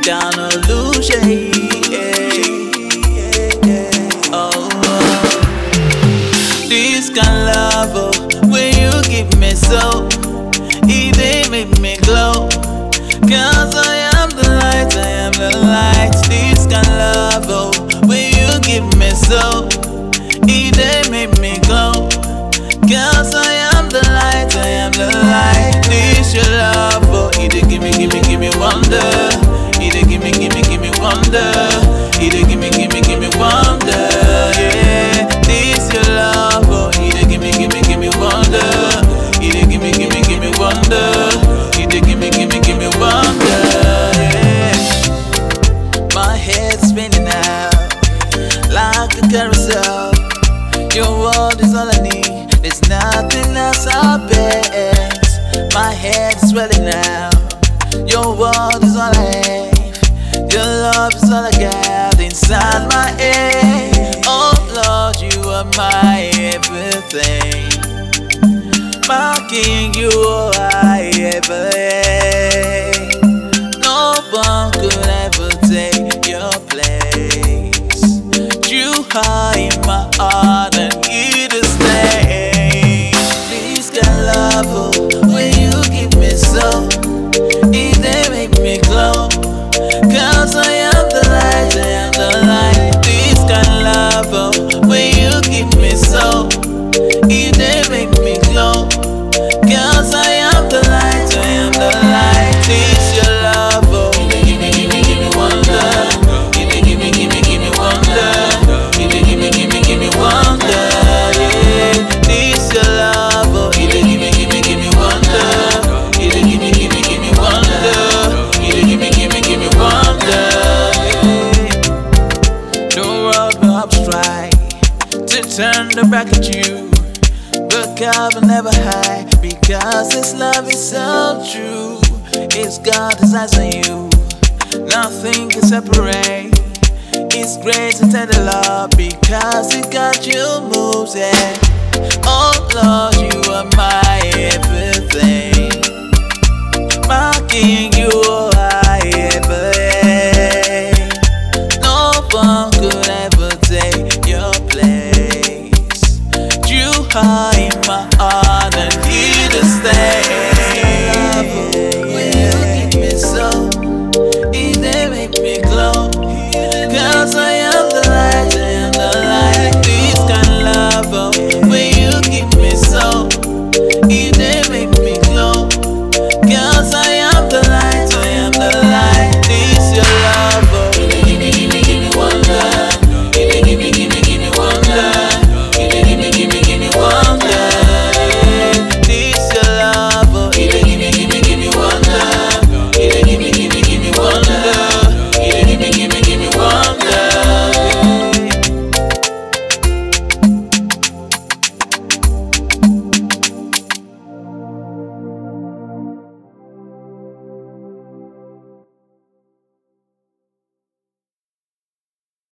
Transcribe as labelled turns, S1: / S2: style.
S1: down a illusion. Oh, this kind of love, oh, when you give me so, it they make me glow. Cause I am the light, I am the light. This kind of love, oh, when you give me so, it they make me glow. Cause I am the light, I am the light. This your love, oh, it dey give me wonder. It dey give me wonder. It dey give me wonder. Yeah, this your love, oh, it dey give me wonder. It dey give me wonder. It dey give me wonder. Yeah, my head's spinning out like a carousel. Your world is all I need. There's nothing else I bet. My head's swelling now. Your world is all I have. Your love is all I got inside my head. Oh Lord, you are my everything. My King, you are I ever had. No one could ever take your place. You are in my heart and you to stay. Please get love, oh, when you give me so, it they make me glow. Cause I am the light, I am the light. This kind of love, oh, when you give me so, it they make me glow. Cause I am the light, I am the light. This your love, oh, it dey give me wonder. It dey give me wonder. It dey give me wonder. Yeah, this your love, oh, it dey give me wonder. It dey give me wonder. It dey give me wonder. Yeah. No road will help strike to turn the back at you, but God will never hide because His love is so true. It's God His eyes on you, nothing can separate. It's great to tell the Lord because He got you moves, yeah. Oh Lord, you are my everything. My King, you are I ever had. No one could ever take your place. You are in my heart.